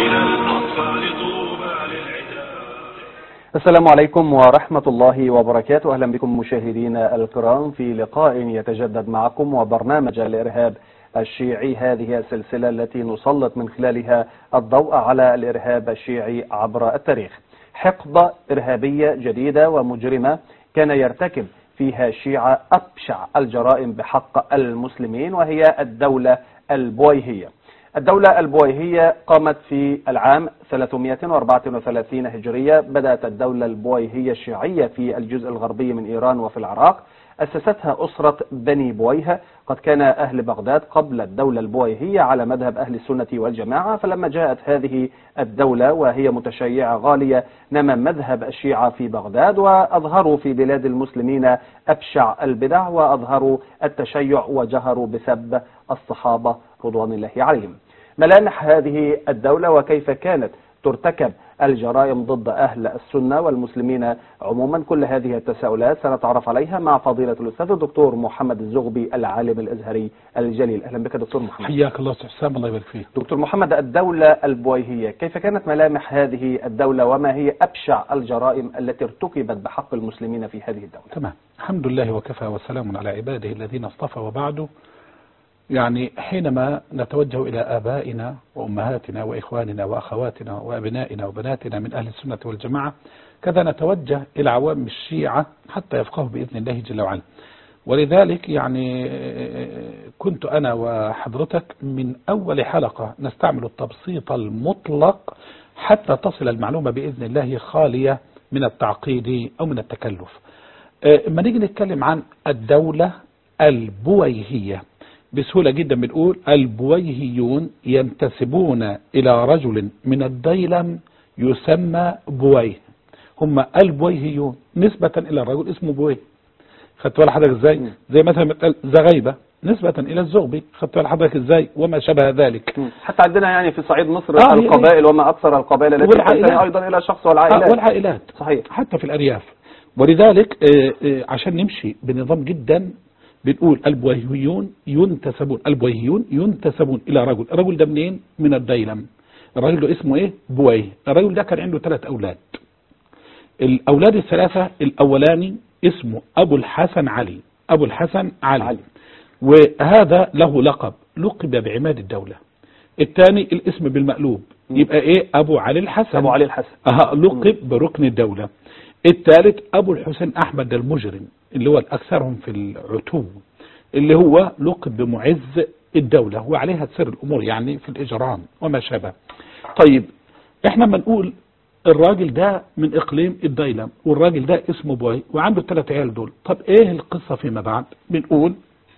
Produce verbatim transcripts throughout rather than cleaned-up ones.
السلام عليكم ورحمة الله وبركاته. أهلا بكم مشاهدينا الكرام في لقاء يتجدد معكم وبرنامج الإرهاب الشيعي. هذه السلسلة التي نسلط من خلالها الضوء على الإرهاب الشيعي عبر التاريخ. حقبة إرهابية جديدة ومجرمة كان يرتكب فيها الشيعة أبشع الجرائم بحق المسلمين، وهي الدولة البويهية. الدولة البويهية قامت في العام ثلاثمائة وأربعة وثلاثين هجرية. بدأت الدولة البويهية الشيعية في الجزء الغربي من إيران وفي العراق. أسستها أسرة بني بويه. قد كان أهل بغداد قبل الدولة البويهية على مذهب أهل السنة والجماعة، فلما جاءت هذه الدولة وهي متشيعة غالية نما مذهب الشيعة في بغداد، وأظهروا في بلاد المسلمين أبشع البدع، وأظهروا التشيع وجهروا بسب الصحابة رضوان الله عليهم. ملامح هذه الدولة وكيف كانت ترتكب الجرائم ضد أهل السنة والمسلمين عموما، كل هذه التساؤلات سنتعرف عليها مع فضيلة الأستاذ الدكتور محمد الزغبي العالم الأزهري الجليل. أهلا بك دكتور محمد. حياك الله أستاذ حسام، الله يبارك فيك. دكتور محمد، الدولة البويهية كيف كانت ملامح هذه الدولة، وما هي أبشع الجرائم التي ارتكبت بحق المسلمين في هذه الدولة؟ تمام، الحمد لله وكفى وسلام على عباده الذين اصطفى، وبعده. يعني حينما نتوجه إلى آبائنا وأمهاتنا وإخواننا وأخواتنا وأبنائنا وبناتنا من أهل السنة والجماعة، كذا نتوجه إلى عوام الشيعة حتى يفقهوا بإذن الله جل وعلا. ولذلك يعني كنت أنا وحضرتك من أول حلقة نستعمل التبسيط المطلق حتى تصل المعلومة بإذن الله خالية من التعقيد أو من التكلف. اما نيجي نتكلم عن الدولة البويهية، بسهولة جدا بنقول البويهيون ينتسبون إلى رجل من الديلم يسمى بويه. هم البويهيون نسبة إلى الرجل اسمه بويه. خدت بالك حضرتك ازاي؟ زي مثلا زغيبة نسبة إلى الزغبي. خدت بالك حضرتك ازاي؟ وما شابه ذلك. حتى عندنا يعني في صعيد مصر آه القبائل وما أكثر القبائل التي تنتمي أيضا إلى شخص والعائلات. آه والعائلات صحيح. حتى في الأرياف. ولذلك عشان نمشي بنظام جدا بنقول البويهيون ينتسبون البويهيون ينتسبون إلى رجل. الرجل ده منين؟ من الديلم. الرجل ده اسمه ايه؟ بويه. الرجل ده كان عنده ثلاث أولاد. الأولاد الثلاثة الأولاني اسمه أبو الحسن علي. أبو الحسن علي, علي. وهذا له لقب، لقب بعماد الدولة. الثاني الاسم بالمقلوب يبقى ايه؟ أبو علي الحسن. أبو علي الحسن أه لقب بركن الدولة. الثالث أبو الحسين أحمد المجرم، اللي هو الأكثرهم في العتو، اللي هو لقب بمعز الدولة، وعليها تسير الأمور يعني في الإجرام وما شابه. طيب احنا ما نقول الراجل ده من إقليم الديلم، والراجل ده اسمه بوي وعنده الثلاث عيال دول. طب ايه القصة فيما بعد؟ بنقول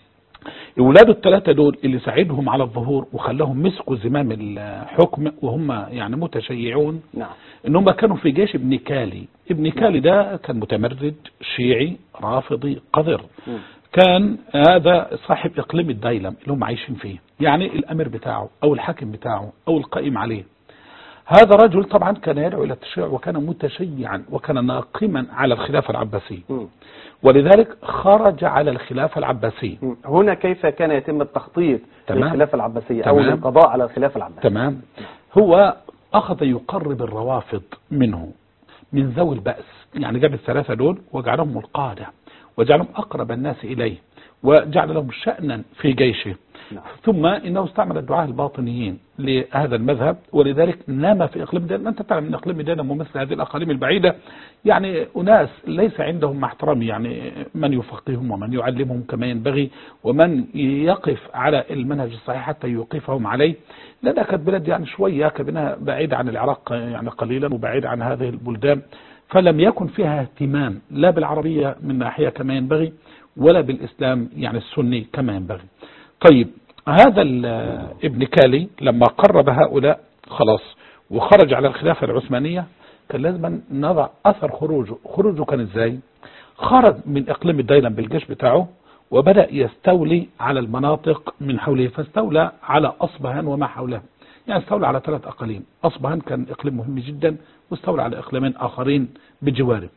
اولاده الثلاثة دول اللي ساعدهم على الظهور وخلاهم مسكوا زمام الحكم وهم يعني متشيعون. نعم. ان هم كانوا في جيش ابن كالي. ابن كالي ده كان متمرد شيعي رافضي قذر. م. كان هذا صاحب اقليم الديلم اللي هم عايشين فيه، يعني الامير بتاعه او الحاكم بتاعه او القائم عليه. هذا رجل طبعا كان يدعو الى التشيع وكان متشيعا وكان ناقما على الخلافة العباسية. م. ولذلك خرج على الخلافة العباسية. هنا كيف كان يتم التخطيط للخلافة العباسية أو للقضاء على الخلافة العباسية؟ تمام. هو أخذ يقرب الروافض منه من ذوي البأس، يعني جاب الثلاثة دول وجعلهم القادة وجعلهم أقرب الناس إليه وجعل لهم شأنا في جيشه. نعم. ثم إنه استعمل الدعاة الباطنيين لهذا المذهب، ولذلك نام في إقليم ديلم. أنت تعلم أن إقليم ديلم ومثل هذه الأقاليم البعيدة يعني أناس ليس عندهم مع احترامي يعني من يفقههم ومن يعلمهم كما ينبغي ومن يقف على المنهج الصحيح حتى يوقفهم عليه، لأنها كانت بلد يعني شوية كبنها بعيدة عن العراق يعني قليلا وبعيد عن هذه البلدان، فلم يكن فيها اهتمام لا بالعربية من ناحية كما ينبغي ولا بالإسلام يعني السني كما ينبغي. طيب هذا ابن كالي لما قرب هؤلاء خلاص وخرج على الخلافة العثمانية، كان لازم نضع أثر خروجه. خروجه كان ازاي؟ خرج من إقليم الديلم بالجيش بتاعه وبدأ يستولي على المناطق من حوله، فاستولى على أصبهان وما حولها. يعني استولى على ثلاث أقاليم. أصبهان كان إقليم مهم جدا، واستولى على إقليمين آخرين بجواره.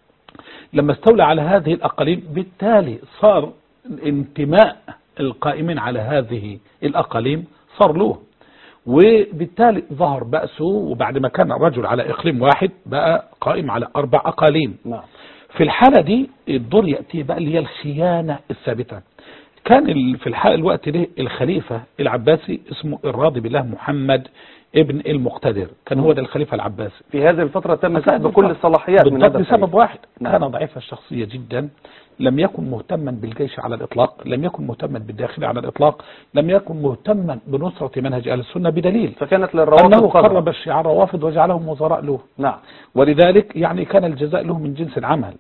لما استولى على هذه الأقاليم بالتالي صار انتماء القائمين على هذه الأقاليم صار له، وبالتالي ظهر بأسه، وبعد ما كان الرجل على إقليم واحد بقى قائم على أربع أقاليم. نعم. في الحالة دي الدور يأتي بقى اللي هي الخيانة الثابتة. كان في الحالة الوقت ده الخليفة العباسي اسمه الراضي بالله محمد ابن المقتدر، كان هو ده الخليفة العباسي. في هذه الفترة تم سحب كل الصلاحيات من هذا بسبب واحد. نعم. كان ضعيف الشخصية جدا، لم يكن مهتما بالجيش على الإطلاق، لم يكن مهتما بالداخل على الإطلاق، لم يكن مهتما بنصرة منهج أهل السنة بدليل فكانت للروافض أنه قرب الشيعة الروافض وجعلهم وزراء له. نعم. ولذلك يعني كان الجزاء له من جنس العمل.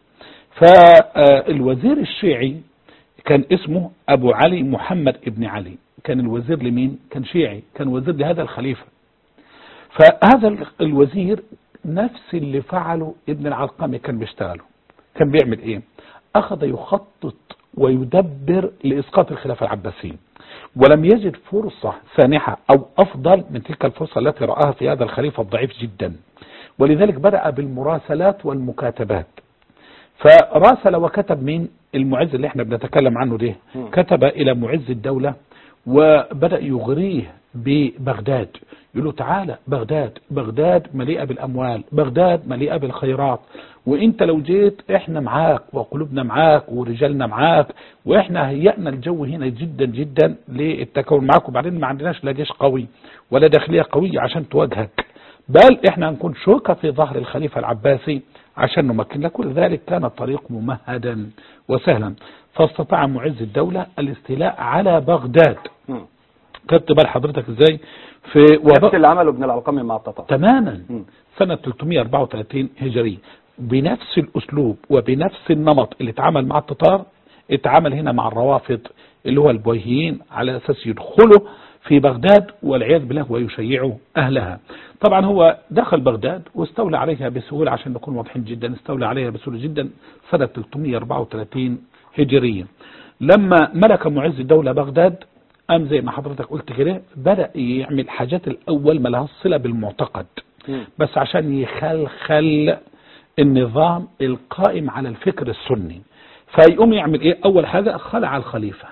فالوزير الشيعي كان اسمه أبو علي محمد ابن علي، كان الوزير لمين؟ كان شيعي، كان وزير لهذا الخليفة. فهذا الوزير نفس اللي فعله ابن العلقمي كان بيشتغله. كان بيعمل ايه؟ اخذ يخطط ويدبر لاسقاط الخلافة العباسية، ولم يجد فرصة سانحة او افضل من تلك الفرصة التي رآها في هذا الخليفة الضعيف جدا، ولذلك بدأ بالمراسلات والمكاتبات. فراسل وكتب مين؟ المعز اللي احنا بنتكلم عنه ده، كتب الى معز الدولة وبدأ يغريه ببغداد، يقول له تعالى بغداد، بغداد مليئة بالأموال، بغداد مليئة بالخيرات، وانت لو جيت احنا معاك وقلوبنا معاك ورجالنا معاك، واحنا هيئنا الجو هنا جدا جدا للتكون معاك، وبعدين ما عندناش لا جيش قوي ولا داخلية قوية عشان تواجهك، بل احنا هنكون شوكة في ظهر الخليفة العباسي عشان نمكن لك. كل ذلك كان الطريق ممهدا وسهلا، فاستطاع معز الدولة الاستيلاء على بغداد. خدت بال حضرتك ازاي؟ في نفس اللي عمله ابن العلقمي مع التتار تماما م. سنة ثلاثمائة وأربعة وثلاثين هجرية، بنفس الاسلوب وبنفس النمط اللي اتعامل مع التتار اتعامل هنا مع الروافض اللي هو البويهيين، على اساس يدخلوا في بغداد والعياذ بالله ويشيعوا اهلها. طبعا هو دخل بغداد واستولى عليها بسهولة، عشان نكون واضحين جدا استولى عليها بسهولة جدا سنة ثلاثمائة وأربعة وثلاثين هجرية. لما ملك معز الدولة بغداد قام زي ما حضرتك قلت كده بدأ يعمل حاجات الأول ما لها صلة بالمعتقد، بس عشان يخلخل النظام القائم على الفكر السني. فيقوم يعمل ايه؟ أول حاجة خلع الخليفة.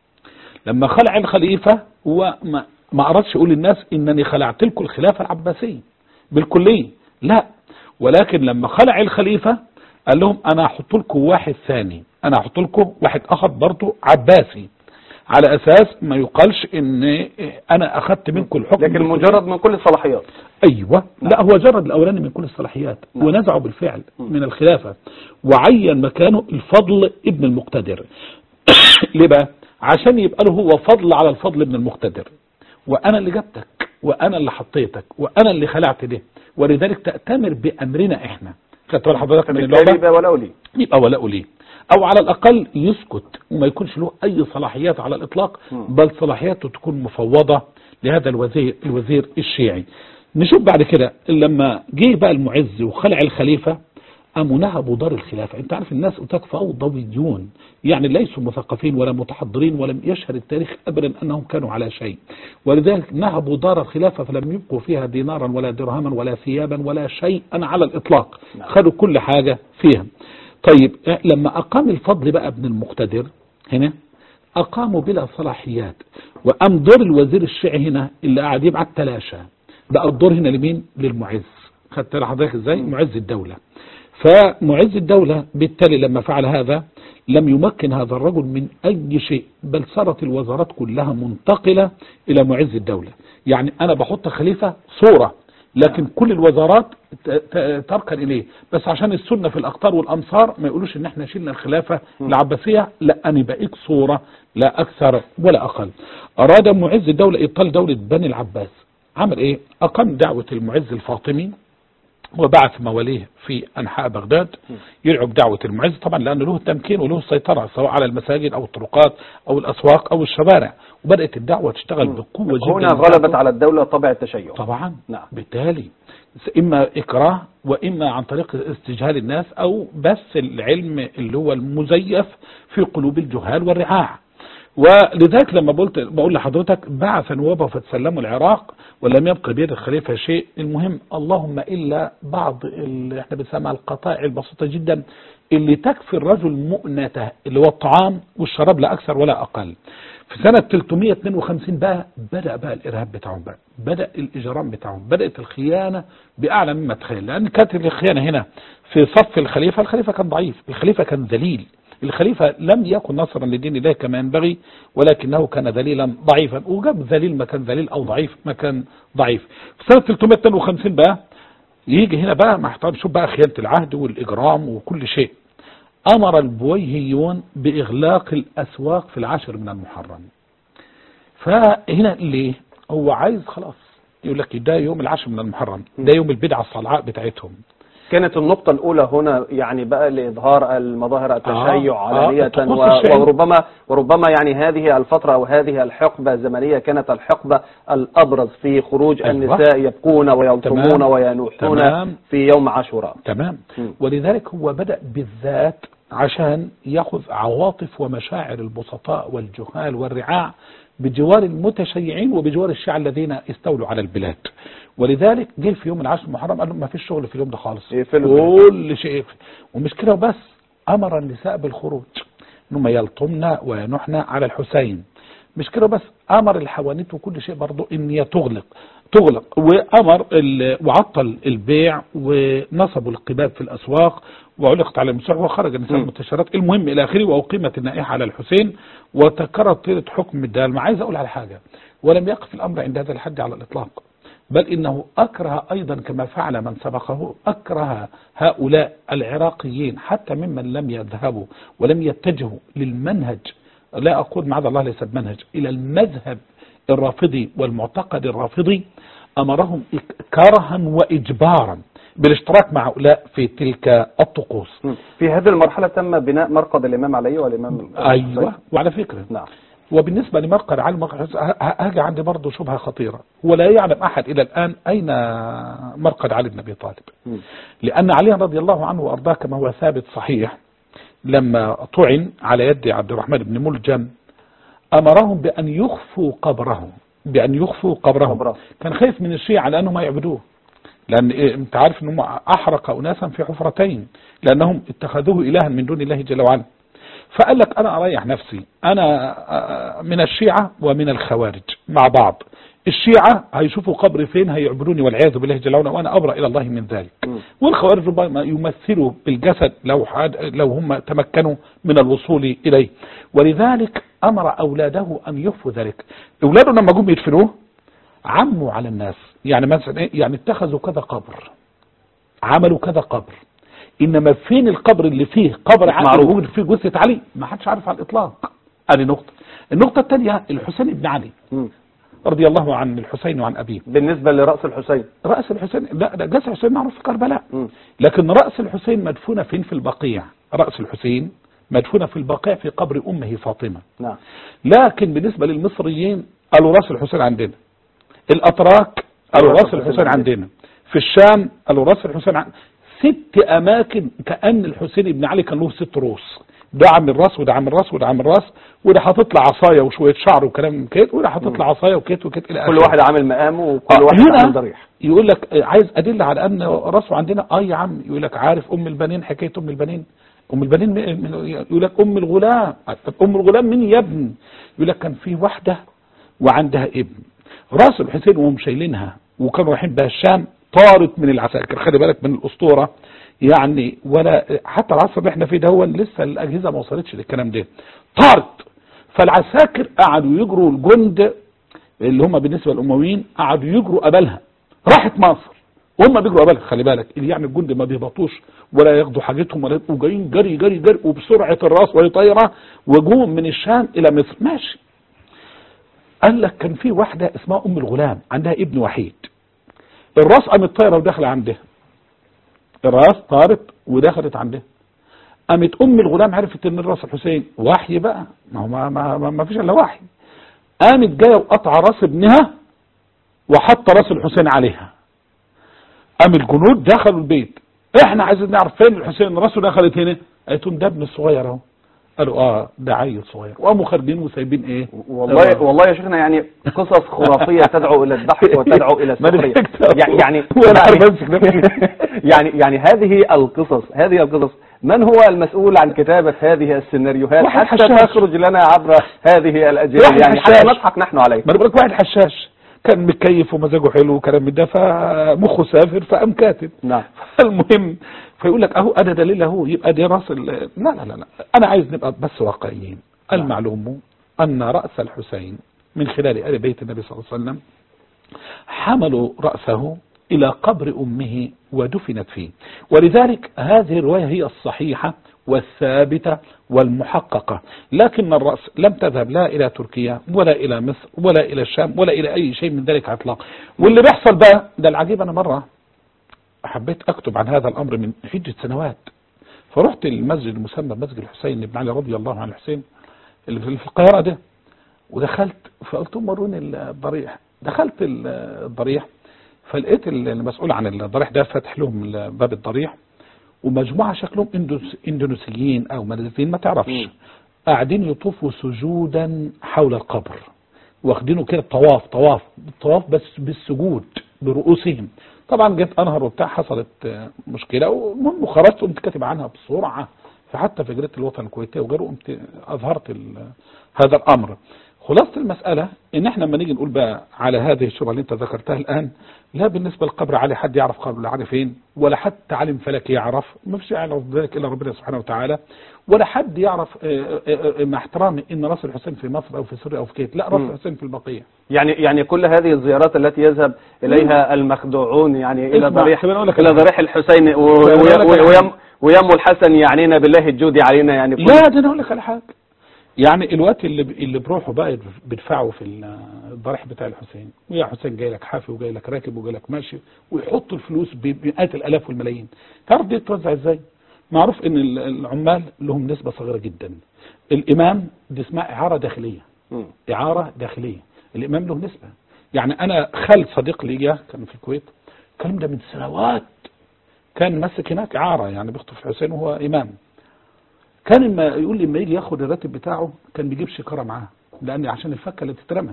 لما خلع الخليفة هو ما, ما أردش يقول للناس إنني خلعت لكم الخلافة العباسية بالكلية، لا، ولكن لما خلع الخليفة قال لهم أنا أحط لكم واحد ثاني، أنا أحط لكم واحد آخر برضه عباسي، على أساس ما يقالش إن أنا أخذت منكم الحكم، لكن مجرد من كل الصلاحيات. أيوة. لا، هو جرد الأولاني من كل الصلاحيات ونزعه بالفعل من الخلافة، وعين مكانه الفضل ابن المقتدر. ليه بقى؟ عشان يبقى له هو فضل على الفضل ابن المقتدر، وأنا اللي جبتك وأنا اللي حطيتك وأنا اللي خلعت ده، ولذلك تأتمر بأمرنا إحنا. خدت بالك حضرتك من اللعبة؟ يبقى ولاء لي، يبقى ولاء لي، او على الاقل يسكت وما يكونش له اي صلاحيات على الاطلاق، بل صلاحياته تكون مفوضة لهذا الوزير الوزير الشيعي. نشوف بعد كده لما جه بقى المعز وخلع الخليفة قاموا نهبوا دار الخلافة. انت عارف الناس قلت لك فوضويون، يعني ليسوا مثقفين ولا متحضرين، ولم يشهر التاريخ ابدا انهم كانوا على شيء، ولذلك نهبوا دار الخلافة فلم يبقوا فيها دينارا ولا درهما ولا ثيابا ولا شيء على الاطلاق، خدوا كل حاجة فيها. طيب لما أقام الفضل بقى ابن المقتدر هنا أقاموا بلا صلاحيات، وقام دور الوزير الشيعي هنا اللي قاعد يبعت تلاشى، بقى الدور هنا لمين؟ للمعز. خدت لحضرتك ازاي؟ معز الدولة. فمعز الدولة بالتالي لما فعل هذا لم يمكن هذا الرجل من أي شيء، بل صارت الوزارات كلها منتقلة إلى معز الدولة. يعني أنا بحط خليفة صورة، لكن كل الوزارات تركن إليه، بس عشان السنة في الأقطار والأمصار ما يقولوش إن احنا شلنا الخلافة العباسية، لا، أنا بقيت صورة لا أكثر ولا أقل. أراد معز الدولة إبطال دولة بني العباس. عمل إيه؟ أقام دعوة المعز الفاطمي وبعث مواليه في أنحاء بغداد يدعوا بدعوة المعز، طبعا لأنه له التمكين وله السيطرة سواء على المساجد أو الطرقات أو الأسواق أو الشوارع، وبدأت الدعوة تشتغل بقوة جدا. هنا غلبت على الدولة طبع التشيع طبعا. نعم. بالتالي إما إكراه وإما عن طريق استجهال الناس أو بس العلم اللي هو المزيف في قلوب الجهال والرعاع. ولذلك لما قلت بقول لحضرتك بعث نوابه فتسلموا العراق ولم يبقى بيد الخليفة شيء. المهم اللهم إلا بعض اللي احنا بنسميها القطائع البسيطة جدا اللي تكفي الرجل مؤنته اللي هو الطعام والشراب لا أكثر ولا أقل. في سنة ثلاثمائة واثنين وخمسين بقى بدأ بقى الإرهاب بتاعهم بقى، بدأ الإجرام بتاعهم، بدأت الخيانة بأعلى مما تخيل، لأن كانت الخيانة هنا في صف الخليفة. الخليفة كان ضعيف، الخليفة كان ذليل، الخليفة لم يكن نصرا لدين الله كما ينبغي، ولكنه كان ذليلا ضعيفا، وجاب ذليل مكان ذليل أو ضعيف مكان ضعيف. في سنة ثلاثمائة واثنين وخمسين بقى يجي هنا بقى محتاج شوف بقى خيانة العهد والإجرام وكل شيء. أمر البويهيون بإغلاق الأسواق في العاشر من المحرم. فهنا ليه؟ هو عايز خلاص يقول لك ده يوم العاشر من المحرم، ده يوم البدعة الصلعاء بتاعتهم. كانت النقطة الأولى هنا يعني بقى لإظهار المظاهر التشيع آه علانية، آه وربما وربما يعني هذه الفترة أو هذه الحقبة الزمنية كانت الحقبة الأبرز في خروج أيوة. النساء يبكون ويلطمون وينوحون في يوم عاشوراء. تمام. م. ولذلك هو بدأ بالذات عشان يأخذ عواطف ومشاعر البسطاء والجهال والرعاع بجوار المتشيعين وبجوار الشيعة الذين استولوا على البلاد. ولذلك جه في يوم العاشر المحرم قال لهم ما فيش شغل في اليوم ده خالص، كل شيء يقفل. ومش كده وبس، امر النساء بالخروج انهم يلطمن وينحن على الحسين. مش كده بس، امر الحوانيت وكل شيء برضه ان هي تغلق تغلق وامر وعطل البيع ونصبوا القباب في الاسواق وعلقت على المسرح وخرج النساء المتشرات، المهم الى اخره، واقيمت النائحه على الحسين وتكررت طيله حكم الدال. عايز اقول على حاجه، ولم يقف الامر عند هذا الحد على الاطلاق، بل إنه أكره أيضا كما فعل من سبقه، أكره هؤلاء العراقيين حتى ممن لم يذهبوا ولم يتجهوا للمنهج، لا أقول معاذ الله ليس بمنهج، إلى المذهب الرافضي والمعتقد الرافضي، أمرهم كرها وإجبارا بالاشتراك مع هؤلاء في تلك الطقوس. في هذه المرحلة تم بناء مرقد الإمام علي والإمام أيوة. وعلى فكرة نعم، وبالنسبة لمرقد علي هاجي عندي برضه شبهة خطيرة، ولا يعلم أحد إلى الآن أين مرقد علي بن أبي طالب. م. لأن علي رضي الله عنه وأرضاه كما هو ثابت صحيح لما طعن على يد عبد الرحمن بن ملجم أمرهم بأن يخفوا قبره بأن يخفوا قبره قبره. كان خايف من الشيعة على أنهم ما يعبدوه، لأن إيه انت عارف أنهم أحرق أناسا في حفرتين لأنهم اتخذوه إلها من دون الله جل وعلا. فقال لك أنا أريح نفسي، أنا من الشيعة ومن الخوارج مع بعض، الشيعة هيشوفوا قبري فين هيعبدوني والعياذ بالله جل وعلا وأنا أبرأ إلى الله من ذلك، والخوارج ربما يمثلوا بالجسد لو لو هم تمكنوا من الوصول إليه. ولذلك أمر أولاده أن يخفوا ذلك. أولاده لما جم يدفنوه عموا على الناس، يعني مثلا إيه؟ يعني اتخذوا كذا قبر، عملوا كذا قبر، إنما فين القبر اللي فيه قبر علي موجود فيه جثة علي ما حدش عارف على الإطلاق. هذه نقطة. النقطة الثانية الحسين بن علي م. رضي الله عن الحسين وعن أبيه. بالنسبة لرأس الحسين، رأس الحسين لا ده جثة الحسين معروف في كربلاء، م. لكن رأس الحسين مدفونة فين؟ في البقيع. رأس الحسين مدفونة في البقيع في قبر أمه فاطمة. نعم. لكن بالنسبة للمصريين قالوا رأس الحسين عندنا، الأتراك قالوا رأس الحسين عندنا، في الشام قالوا رأس الحسين عندنا. ست اماكن كأن الحسين بن علي كان له ست رؤوس، ده عم الراس وده عم الراس وده عم الراس، وده حاطط له عصايه وشويه شعر وكلام كده، وده حاطط له عصايه وكده وكده الى كل واحد عامل مقامه وكل آه واحد عامل ضريح. يقول لك عايز ادله على ان راسه عندنا، اه يا عم، يقول لك عارف ام البنين، حكايه ام البنين، ام البنين يقول لك ام الغلام، ام الغلام مين يا ابن؟ يقول لك كان في واحده وعندها ابن، راس الحسين وهم شايلينها وكانوا رايحين بها الشام، طارت من العساكر. خلي بالك من الاسطوره يعني، ولا حتى العصر اللي احنا فيه ده هو لسه الاجهزه ما وصلتش للكلام ده، طارت. فالعساكر قعدوا يجروا، الجند اللي هم بالنسبه للامويين قعدوا يجروا قبلها، راحت مصر وهم بيجروا قبلها. خلي بالك يعني الجند ما بيهبطوش ولا ياخدوا حاجتهم ولا يبقوا جايين جري جري جري وبسرعه الراس وهي طايره، وجوم من الشام الى مصر ماشي. قال لك كان في واحده اسمها ام الغلام عندها ابن وحيد، الراس قامت طايره وداخله عندها، الراس طارت ودخلت عندها، قامت ام الغلام عرفت ان الراس الحسين وحي بقى، ما هو ما, ما, ما فيش الا وحي، قامت جايه وقطع راس ابنها وحط راس الحسين عليها. قام الجنود دخلوا البيت، احنا عايزين نعرف فين الحسين، راسه دخلت هنا. قالت لهم ده ابن الصغير اهو. قالوا اه ده عيل صغير، وقاموا خارجين وسايبين ايه. والله آه. والله يا شيخنا يعني قصص خرافيه تدعو الى الضحك وتدعو الى السخريه. يعني يعني يعني, يعني هذه القصص هذه القصص من هو المسؤول عن كتابة هذه السيناريوهات واحد حتى حشاش. تخرج لنا عبر هذه الأجيال، واحد يعني حشاش. حتى نضحك نحن عليه؟ ما انا بقول لك واحد حشاش كان متكيف ومزاجه حلو وكلام من ده، فمخه سافر فقام كاتب. نعم. المهم فيقول لك اهو ادى دليل اهو، يبقى دي راس ال... لا لا لا لا انا عايز نبقى بس واقعيين. نعم. المعلوم ان راس الحسين من خلال ال بيت النبي صلى الله عليه وسلم حملوا راسه الى قبر امه ودفنت فيه، ولذلك هذه الروايه هي الصحيحه والثابته والمحققه، لكن الراس لم تذهب لا الى تركيا ولا الى مصر ولا الى الشام ولا الى اي شيء من ذلك اطلاقا. واللي بيحصل بقى ده العجيب، انا مره حبيت اكتب عن هذا الامر من عدة سنوات، فرحت المسجد المسمى مسجد الحسين بن علي رضي الله عن الحسين اللي في القاهرة ده، ودخلت فقلت مروني الضريح. دخلت الضريح فلقيت المسؤول عن الضريح ده فاتح لهم باب الضريح، ومجموعة شكلهم اندونيسيين او ماليزيين ما تعرفش، قاعدين يطوفوا سجودا حول القبر، واخدينه كده طواف طواف طواف بس بالسجود برؤوسهم. طبعا جيت انهر وبتاع، حصلت مشكله، والمهم خرجت قمت كاتب عنها بسرعه، فحتى في جريده الوطن الكويتيه وغيره قمت اظهرت هذا الامر. خلاصه المساله ان احنا لما نيجي نقول بقى على هذه الشبهه اللي انت ذكرتها الان، لا بالنسبه للقبر علي حد يعرف قبر علي فين، ولا حتى عالم فلكي يعرف، ما فيش يعرف ذلك الا ربنا سبحانه وتعالى، ولا حد يعرف مع احترامي ان راس الحسين في مصر او في سوريا او في كيت، لا راس الحسين في البقيع. يعني يعني كل هذه الزيارات التي يذهب اليها المخدوعون يعني الى ضريح الى ضريح الحسين ويم الحسن يعنينا بالله الجودي علينا يعني. لا ده انا اقول لك على حاجه، يعني الوقت اللي اللي بروحوا بقى بيدفعوا في الضريح بتاع الحسين، ويا حسين جاي لك حافي وجاي لك راكب وجاي لك ماشي، ويحطوا الفلوس بمئات الالاف والملايين. تعرف دي تتوزع ازاي؟ معروف ان العمال لهم نسبه صغيره جدا. الامام دي اسمها اعاره داخليه. م. اعاره داخليه، الامام له نسبه. يعني انا خال صديق لي كان في الكويت، الكلام ده من سنوات، كان ماسك هناك اعاره يعني بيخطب في الحسين وهو امام. كان لما يقول لي لما يجي ياخد الراتب بتاعه كان بيجيب شكاره معاه، لان عشان الفكه اللي تترمى.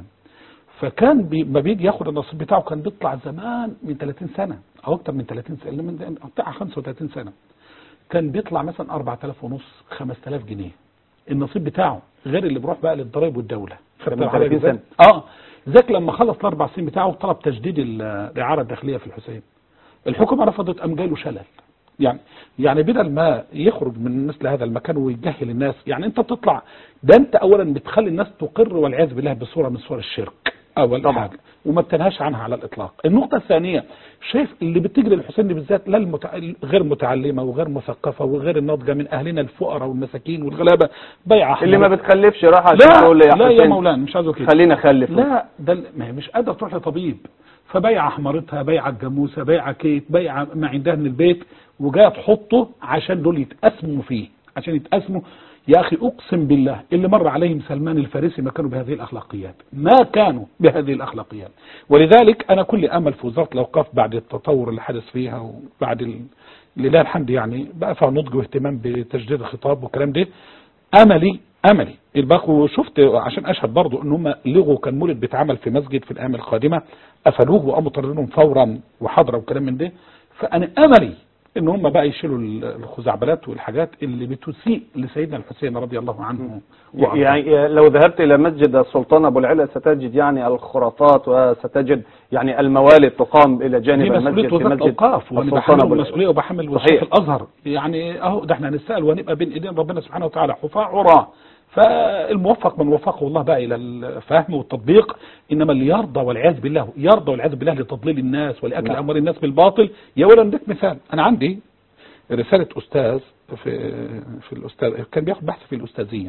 فكان بي ما بيجي ياخد النصيب بتاعه كان بيطلع زمان من ثلاثين سنه او اكتر من ثلاثين سنه، من بتاع خمسة وثلاثين سنه، كان بيطلع مثلا أربعة آلاف ونص خمسة آلاف جنيه النصيب بتاعه، غير اللي بيروح بقى للضرايب والدوله. من ثلاثين سنه اه ذاك لما خلص الاربع سنين بتاعه طلب تجديد الاعاره الداخليه في الحسين، الحكومه رفضت، قام جاي له شلل. يعني يعني بدل ما يخرج من مثل هذا المكان ويجهل الناس، يعني انت بتطلع ده انت اولا بتخلي الناس تقر والعياذ بالله بصوره من صور الشرك اول طبعا. حاجه، وما بتنهاش عنها على الاطلاق. النقطه الثانيه، شايف اللي بتجري الحسين بالذات لا المتع... غير متعلمه وغير مثقفه وغير الناضجه من اهلنا الفقراء والمساكين والغلابه، بيعه اللي ما بتخلفش راح عشان تقول يا لا يا مولانا مش عايزه كده خلينا اخلف، لا ده ما هي مش قادره تروح لطبيب، فبيعه حمارتها بيعه الجاموسه بيعه كيت بيعه ما عندها من البيت، وجايه تحطه عشان دول يتقسموا فيه، عشان يتقسموا. يا اخي اقسم بالله اللي مر عليهم سلمان الفارسي ما كانوا بهذه الاخلاقيات، ما كانوا بهذه الاخلاقيات. ولذلك انا كل امل في وزاره الاوقاف بعد التطور اللي حدث فيها وبعد ال... لله الحمد يعني بقى فيها نضج واهتمام بتجديد الخطاب والكلام ده، املي املي الباقي. شفت عشان اشهد برضو ان هم لغوا كان مولد بيتعمل في مسجد في الايام القادمه، قفلوه وقاموا طردوهم فورا وحضره وكلام من ده. فانا املي ان هم بقى يشيلوا الخزعبلات والحاجات اللي بتسيء لسيدنا الحسين رضي الله عنه. يعني لو ذهبت الى مسجد السلطان ابو العلا ستجد يعني الخرافات، وستجد يعني الموالد تقام الى جانب المسجد في مسجد الأوقاف، وانا بحمل المسؤوليه وبحمل وصية الازهر. يعني اهو ده احنا هنسال ونبقى بين ايدين ربنا سبحانه وتعالى حفاة عراة. فالموفق من وفقه الله بقى الى الفهم والتطبيق، انما اللي يرضى والعياذ بالله يرضى والعياذ بالله لتضليل الناس ولاكل نعم. اموال الناس بالباطل. يا ولد اديك مثال، انا عندي رساله استاذ في في الاستاذ كان بياخد بحث في الاستاذيه،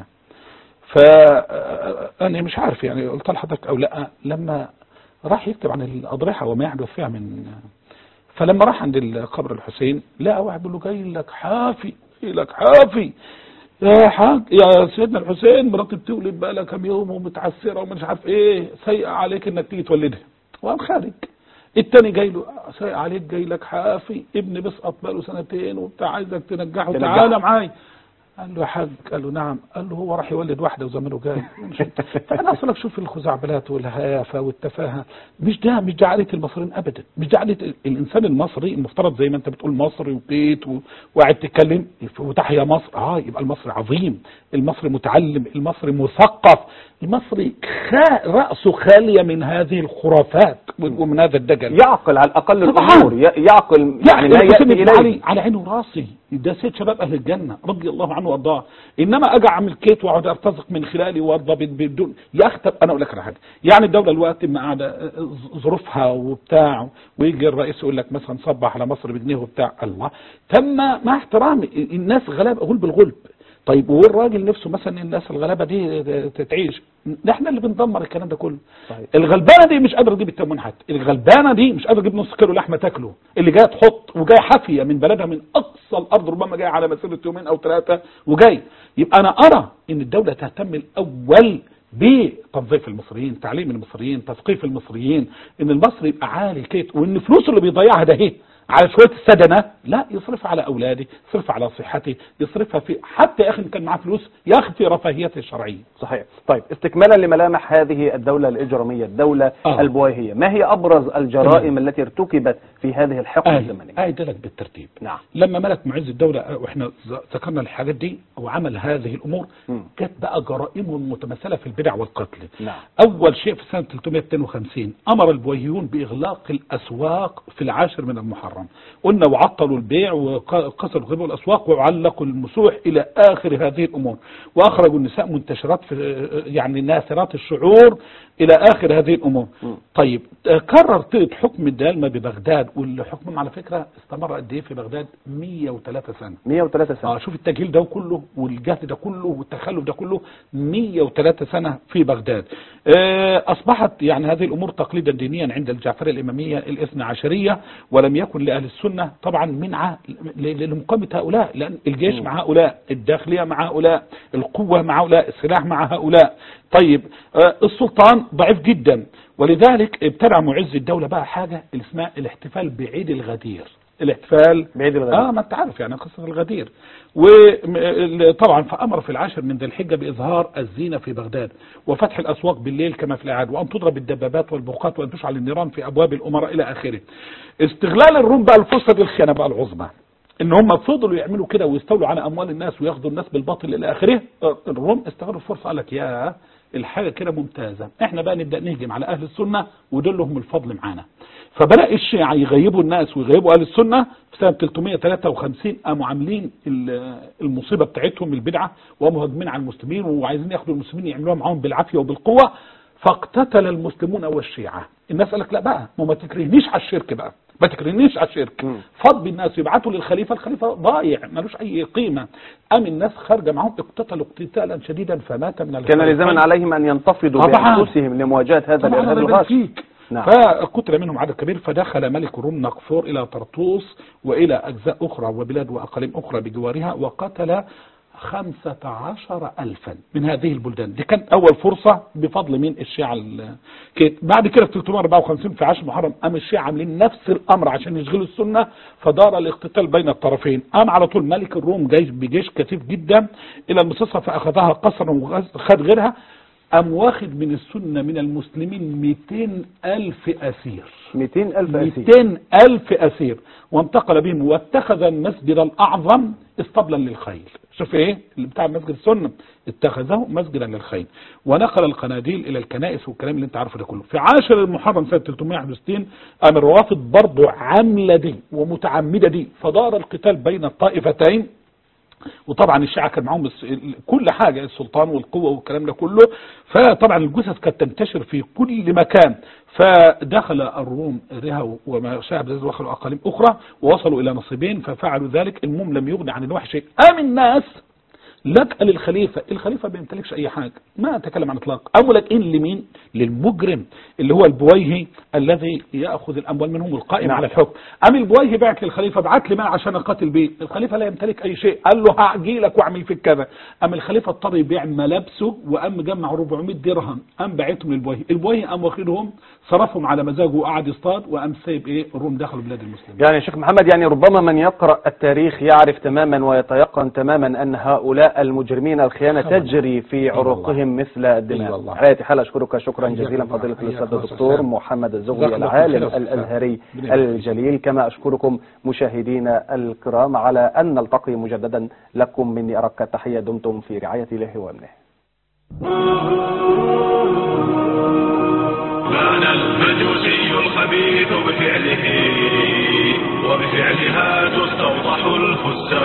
فانا مش عارف يعني قلت لحضرتك او لا، لما راح يكتب عن الاضرحه وما يحدث فيها من، فلما راح عند قبر الحسين لقى واحد بيقول له جاي لك حافي جاي لك حافي يا حاج يا سيدنا الحسين مراتي بتولد بقى لها كام يوم ومتعسره ومش عارف ايه، سيء عليك انك تيجي تولدها. وقام خارج. التاني جاي له سيء عليك جاي لك حافي ابن بيسقط بقى له سنتين وبتاع عايزك تنجحه تعالى معايا. قال له يا حاج، قال له نعم، قال له هو راح يولد واحده وزمانه جاي. فانا اصلك شوف الخزعبلات والهيافه والتفاهه، مش ده مش ده عادة المصريين ابدا، مش ده عادة الانسان المصري. المفترض زي ما انت بتقول مصري وبيت وقاعد تتكلم وتحيا مصر، اه يبقى المصري عظيم، المصري متعلم، المصري مثقف، المصري خا راسه خاليه من هذه الخرافات ومن هذا الدجل، يعقل على الاقل الامور، يعقل يعني ما ياتي اليه. على عينه وراسي، ده سيد شباب اهل الجنه رضي الله عنه وارضاه. انما اجي اعمل كيت واقعد ارتزق من خلالي وارضى بدون يا اختي. انا اقول لك على حاجه، يعني الدوله الوقت ما قاعده ظروفها وبتاع، ويجي الرئيس يقول لك مثلا صبح على مصر بجنيه وبتاع، الله تم مع احترامي الناس غلابه غلب الغلب. طيب والراجل نفسه مثلا الناس الغلابه دي تعيش، احنا اللي بندمر الكلام ده كله. صحيح. الغلبانه دي مش قادره تجيب التموين، حتى الغلبانه دي مش قادره تجيب نص كيلو لحمه تاكله، اللي جايه تحط وجايه حافيه من بلدها من اقصى الارض، ربما جايه على مسيره يومين او ثلاثه وجاي. يبقى انا ارى ان الدوله تهتم الاول بتنظيف المصريين، تعليم المصريين، تثقيف المصريين، ان المصري يبقى عالي كيت، وان فلوسه اللي بيضيعها ده ايه على شويه السدنه، لا يصرفها على اولاده، يصرفها على صحتي، يصرفها في حتى يا اخي ان كان معاه فلوس يا اخي في رفاهيته الشرعيه. صحيح. طيب استكمالا لملامح هذه الدوله الاجراميه، الدوله آه. البويهيه، ما هي ابرز الجرائم التي ارتكبت في هذه الحقبه آه. الزمنيه؟ اعيد لك بالترتيب. نعم. لما ملك معز الدوله واحنا ذكرنا الحاجات دي وعمل هذه الامور، كانت بقى جرائمهم متمثله في البدع والقتل. نعم. اول شيء في سنه ثلاثمائة واثنين وخمسين امر البويهيون باغلاق الاسواق في العاشر من المحرم، قلنا وعطلوا البيع وقصروا غيبوا الاسواق وعلقوا المسوح الى اخر هذه الامور، واخرجوا النساء منتشرات في يعني ناثرات الشعور الى اخر هذه الامور. م. طيب قرر طيب حكم الدالمه ببغداد، والحكم على فكره استمر قد ايه في بغداد؟ مئة وثلاثة سنه. مئة وثلاثة سنه. اه شوف التجهيل ده كله والجهل ده كله والتخلف ده كله، مئة وثلاثة سنه في بغداد. آه اصبحت يعني هذه الامور تقليدا دينيا عند الجعفريه الاماميه الاثنى عشريه، ولم يكن لاهل السنه طبعا منعه لمقاومه هؤلاء، لان الجيش م. مع هؤلاء، الداخليه مع هؤلاء، القوه مع هؤلاء، السلاح مع هؤلاء. طيب آه السلطان ضعيف جدا، ولذلك ابتدع معز الدوله بقى حاجه اللي اسمها الاحتفال بعيد الغدير. الاحتفال بعيد الغدير، اه ما انت عارف يعني قصه الغدير. وطبعا فامر في العاشر من ذي الحجه باظهار الزينه في بغداد، وفتح الاسواق بالليل كما في العاده، وان تضرب الدبابات والبرقات، وان تشعل النيران في ابواب الامراء الى اخره. استغلال الروم بقى الفرصه دي، الخيانه بقى العظمى، ان هم فضلوا يعملوا كده ويستولوا على اموال الناس وياخدوا الناس بالباطل الى اخره. الروم استغلوا الفرصه، قال لك يا الحاجه كده ممتازه، احنا بقى نبدا نهجم على اهل السنه ودول لهم الفضل معانا. فبدأ الشيعة يغيبوا الناس ويغيبوا أهل السنة. في سنة ثلاثمائة وثلاثة وخمسين قاموا عاملين المصيبة بتاعتهم البدعة، وقاموا هاجمين على المسلمين وعايزين ياخدوا المسلمين يعملوها معاهم بالعافية وبالقوة، فاقتتل المسلمون والشيعة. الناس قالك لا بقى ما تكرهنيش على الشرك بقى، ما تكرهنيش على الشرك، فض الناس يبعتوا للخليفة، الخليفة ضايع ملوش أي قيمة، قام الناس خارجة معهم اقتتلوا اقتتالا شديدا فمات من كان لزاما عليهم أن ينتفضوا بأنفسهم لمواجهة هذا الإرهاب الغاشم. نعم. فقتل منهم عدد كبير، فدخل ملك الروم نقفور إلى طرطوس وإلى أجزاء أخرى وبلاد وأقاليم أخرى بجوارها، وقتل خمسة عشر ألفا من هذه البلدان. دي كانت أول فرصة بفضل مين؟ الشيعة. بعد كده في ثلاثمائة وأربعة وخمسين في عشر محرم قام الشيعة عاملين نفس الأمر عشان يشغلوا السنة، فدار الاقتتال بين الطرفين. قام على طول ملك الروم جيش بجيش كثيف جدا إلى المصصة، فأخذها قصرا وخد غيرها. قام واخد من السنة من المسلمين مئتين ألف أسير، مئتين ألف أسير مئتين ألف أسير، وانتقل بهم واتخذ المسجد الأعظم اسطبلا للخيل. شوف ايه اللي بتاع مسجد السنة، اتخذه مسجدا للخيل، ونقل القناديل الى الكنائس والكلام اللي انت عارفه ده كله. في عاشر المحرم سنة ثلاثمائة وواحد وستين قام الروافض برضه عاملة دي ومتعمدة دي، فدار القتال بين الطائفتين. وطبعا الشيعة كان معهم كل حاجة، السلطان والقوة والكلام ده كله، فطبعا الجثث كانت تنتشر في كل مكان. فدخل الروم رها وما شابه ذلك ودخلوا أقاليم أخرى ووصلوا إلى نصيبين ففعلوا ذلك. المهم لم يغني عن الوحي شيء. قام الناس لك للخليفة، الخليفة ما بيمتلكش أي حاجة، ما أتكلم عن إطلاق. أملك إن لمين؟ للمجرم اللي هو البويهي الذي يأخذ الأموال منهم القائم نعم. على الحكم. أم البويهي بعت للخليفة، بعت لي مال عشان أقاتل بيه، الخليفة لا يمتلك أي شيء، قال له هأجي لك وأعمل فيك كذا. أم الخليفة اضطر يبيع ملابسه وأم جمع أربعمائة درهم، أم بعتهم للبويهي، البويهي أم واخدهم صرفهم على مزاجه وقعد يصطاد، وأم سايب إيه الروم دخلوا بلاد المسلمين. يعني شيخ محمد، يعني ربما من يقرأ التاريخ يعرف تماما ويتيقن تماما أن هؤلاء المجرمين الخيانة تجري في عروقهم مثل الدماء. حياتي حال أشكرك شكرا جزيلا فضيلة الأستاذ الدكتور محمد الزغبي العالم الأزهري الجليل، كما أشكركم مشاهدينا الكرام على أن نلتقي مجددا. لكم مني أرق التحية، دمتم في رعاية الله وأمنه. كان المجوسي الخبيث بفعله وبفعلها تستوضح الفساد.